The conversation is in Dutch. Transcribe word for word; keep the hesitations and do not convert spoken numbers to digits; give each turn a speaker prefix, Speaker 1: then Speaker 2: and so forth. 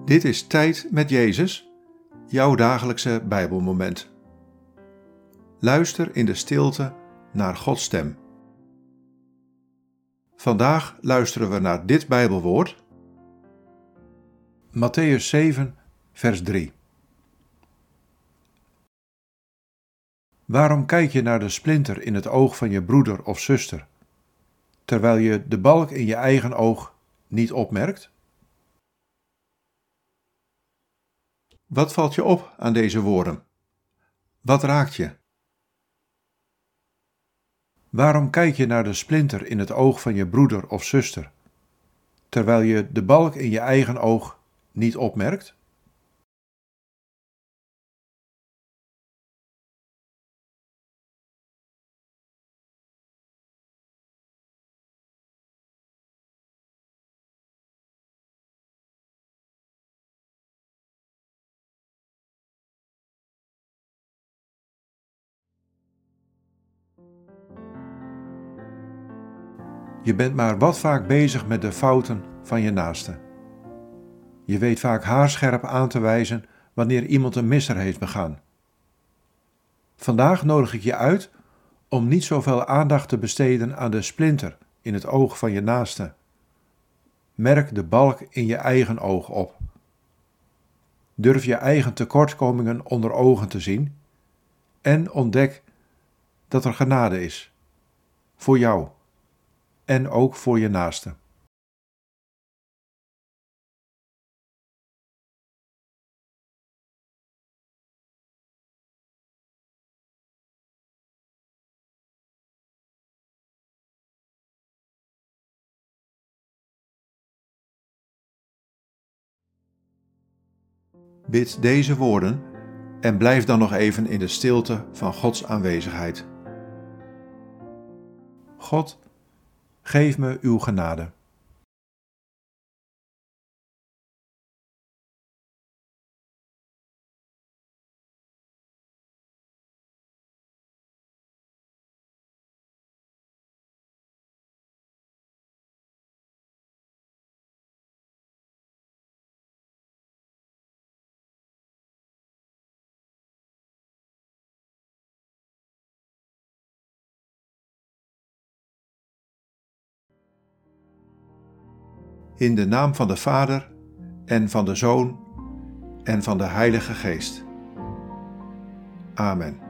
Speaker 1: Dit is Tijd met Jezus, jouw dagelijkse Bijbelmoment. Luister in de stilte naar Gods stem. Vandaag luisteren we naar dit Bijbelwoord. Mattheüs zeven, vers drie. Waarom kijk je naar de splinter in het oog van je broeder of zuster, terwijl je de balk in je eigen oog niet opmerkt? Wat valt je op aan deze woorden? Wat raakt je? Waarom kijk je naar de splinter in het oog van je broeder of zuster, terwijl je de balk in je eigen oog niet opmerkt? Je bent maar wat vaak bezig met de fouten van je naaste. Je weet vaak haarscherp aan te wijzen wanneer iemand een misser heeft begaan. Vandaag nodig ik je uit om niet zoveel aandacht te besteden aan de splinter in het oog van je naaste. Merk de balk in je eigen oog op. Durf je eigen tekortkomingen onder ogen te zien en ontdek dat er genade is, voor jou en ook voor je naaste. Bid deze woorden en blijf dan nog even in de stilte van Gods aanwezigheid. God, geef me uw genade. In de naam van de Vader en van de Zoon en van de Heilige Geest. Amen.